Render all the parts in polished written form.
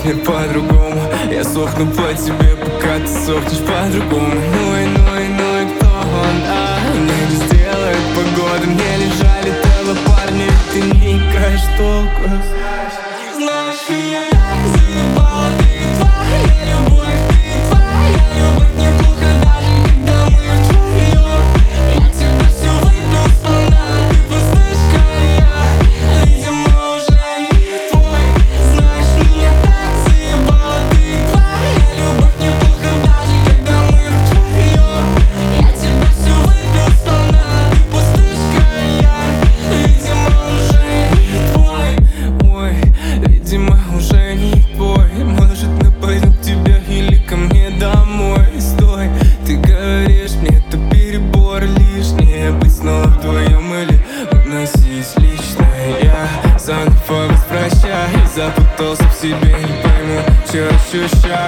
весь мир по-другому. Я сохну по тебе, пока ты сохнешь по-другому. Ну и кто он, мне не сделает погода. Мне лежали тело парни, ты не играешь толку. Знаешь, меня так заебала, ты твоя любовь, ты твоя любовь. Мне плохо даже, когда мы вдвоем. Я тебя все выпил сполна, ты пустышка, я, видимо, уже не твой. Знаешь, меня так заебала, ты твоя любовь. Мне плохо даже, когда мы вдвоем. Я тебя все выпил сполна, ты пустышка, я, видимо, уже не твой. Ой, видимо, уже не твой. Может, напойду к тебе или ко мне домой. Стой, ты говоришь, мне это перебор лишнее. Быть снова вдвоем или уносить личное. Я заново возвращаюсь, запутался в себе, не пойму, что ощущаю.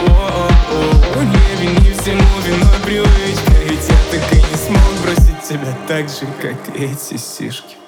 Не вини, всему виной привычка, ведь я так и не смог бросить тебя так же, как эти сишки.